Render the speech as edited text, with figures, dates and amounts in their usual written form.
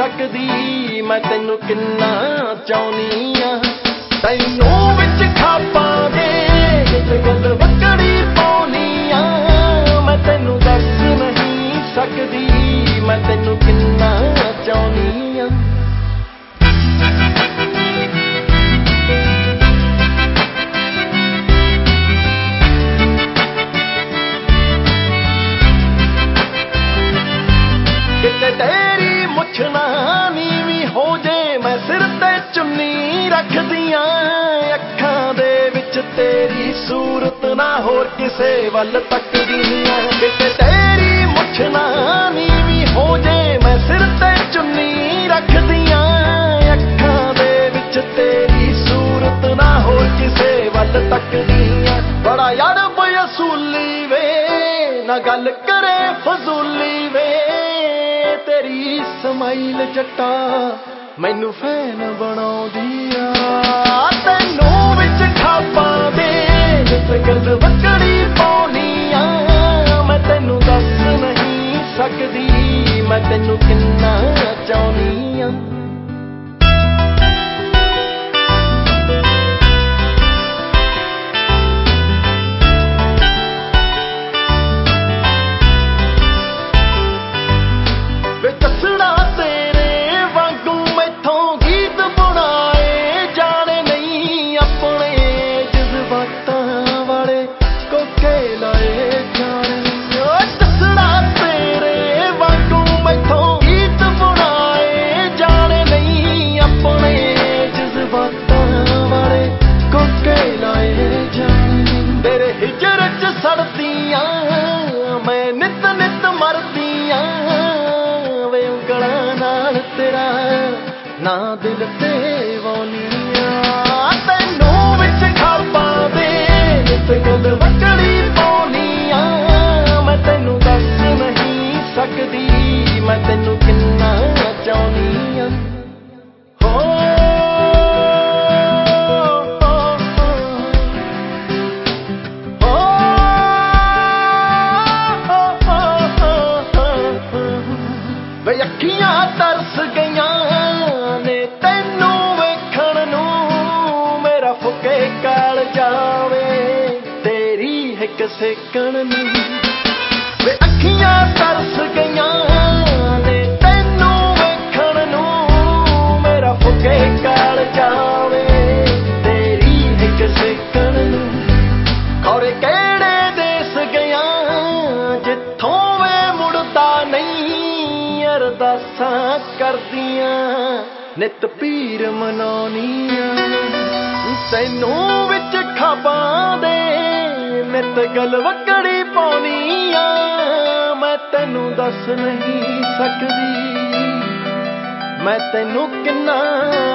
ਸਕਦੀ ਮੈਂ ਤੈਨੂੰ ਕਿੰਨਾ ਚਾਹੁੰਦੀ ਆ। ਤੈਨੂੰ ਵਿੱਚ ਖਾਪਾਂ ਦੇ ਗੱਲ ਵੱਕੜੀ ਪਾਉਣੀ ਆ। ਮੈਂ ਤੈਨੂੰ ਦੱਸ ਨਹੀਂ ਸਕਦੀ ਮੈਂ ਤੈਨੂੰ ਕਿੰਨਾ ਚਾਹੁੰਦੀ ਆ। ਕਿਤੇ ਤੇਰੀ ਮੁੱਛ ਨਾ ਨੀਵੀਂ ਹੋ ਜੇ ਮੈਂ ਸਿਰ ਤੇ ਚੁੰਨੀ ਰੱਖਦੀਆਂ। ਅੱਖਾਂ ਦੇ ਵਿੱਚ ਤੇਰੀ ਸੂਰਤ ਨਾ ਹੋਰ ਕਿਸੇ ਵੱਲ ਤੱਕਦੀਆਂ। ਕਿਤੇ ਤੇਰੀ ਮੁੱਛ ਨਾ ਨੀਵੀਂ ਹੋ ਜੇ ਮੈਂ ਸਿਰ ਤੇ ਚੁੰਨੀ ਰੱਖਦੀਆਂ। ਅੱਖਾਂ ਦੇ ਵਿੱਚ ਤੇਰੀ ਸੂਰਤ ਨਾ ਹੋਰ ਕਿਸੇ ਵੱਲ ਤੱਕਦੀਆਂ। ਬੜਾ ਯਾਰ ਬਅਸੂਲੀ ਵੇ ਨਾ ਗੱਲ ਕਰੇ ਫਜ਼ੂਲੀ ਵੇ। ਤੇਰੀ ਸਮਾਈਲ ਜੱਟਾ ਮੈਨੂੰ ਫੈਨ ਬਣਾਉਂਦੀ ਆ। ਤੈਨੂੰ ਵਿੱਚ ਖਾਪਾਂ ਦੇ ਗੱਲ ਵੱਕੜੀ ਪਾਉਣੀ ਆ। ਮੈਂ ਤੈਨੂੰ ਦੱਸ ਨਹੀਂ ਸਕਦੀ ਮੈਂ ਤੈਨੂੰ ਕਿੰਨਾ ਚਾਹੁੰਦੀ ਆ। ਮੈਂ ਨਿੱਤ ਨਿੱਤ ਮਰਦੀਆਂ ਵੇ ਉਂਗਲਾਂ ਨਾਲ ਤੇਰਾ ਨਾ ਦਿਲ ਤੇ ਵਾਉਣੀਆਂ। ਤੈਨੂੰ ਵਿੱਚ ਖਾਪਾਂ ਦੇ ਗੱਲ ਵੱਕੜੀ ਪਾਉਣੀ ਆ। ਮੈਂ ਤੈਨੂੰ ਦੱਸ ਨਹੀਂ ਸਕਦੀ ਮੈਂ ਤੈਨੂੰ ਕਿੰਨਾ ਚਾਹੁੰਦੀ ਆ। ਵੇ ਅੱਖੀਆਂ ਤਰਸ ਗਈਆਂ ਨੇ ਤੈਨੂੰ ਵੇਖਣ ਨੂੰ। ਮੇਰਾ ਫੁਕੇ ਕਾਲ ਜਾਵੇ ਤੇਰੀ ਹਿੱਕ ਸੇਕਣ ਨੂੰ। ਵੇ ਅੱਖੀਆਂ ਤਰਸ ਗਈਆਂ ਨੇ ਤੈਨੂੰ ਵੇਖਣ ਨੂੰ। ਮੇਰਾ ਫੁਕੇ ਕਾਲ ਜਾਵੇ ਤੇਰੀ ਹਿੱਕ ਸੇਕਣ ਨੂੰ। ਖੌਰੇ ਕਿਹੜੇ ਦੇਸ ਗਿਆ ਜਿੱਥੋਂ ਵੇ ਮੁੜਦਾ ਨਹੀਂ। ਅਰਦਾਸਾਂ ਕਰਦੀਆਂ ਨਿੱਤ ਪੀਰ ਮਨਾਉਣੀਆਂ। ਤੈਨੂੰ ਵਿੱਚ ਖਾਪਾਂ ਦੇ ਨਿੱਤ ਗੱਲ ਵੱਕੜੀ ਪਾਉਣੀ ਆ। ਮੈਂ ਤੈਨੂੰ ਦੱਸ ਨਹੀਂ ਸਕਦੀ ਮੈਂ ਤੈਨੂੰ ਕਿੰਨਾ